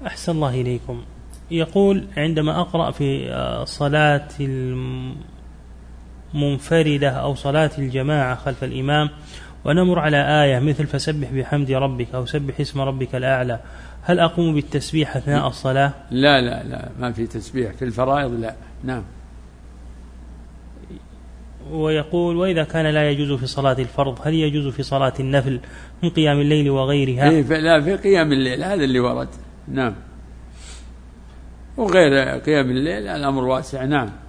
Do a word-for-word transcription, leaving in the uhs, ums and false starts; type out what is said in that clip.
أحسن الله إليكم. يقول عندما أقرأ في صلاة المنفردة أو صلاة الجماعة خلف الإمام ونمر على آية مثل فسبح بحمد ربك أو سبح اسم ربك الأعلى، هل أقوم بالتسبيح أثناء الصلاة؟ لا لا لا، ما في تسبيح في الفرائض، لا. نعم. ويقول وإذا كان لا يجوز في صلاة الفرض هل يجوز في صلاة النفل من قيام الليل وغيرها؟ إيه لا، في قيام الليل هذا اللي ورد. نعم. وغير قيام الليل الأمر واسع. نعم.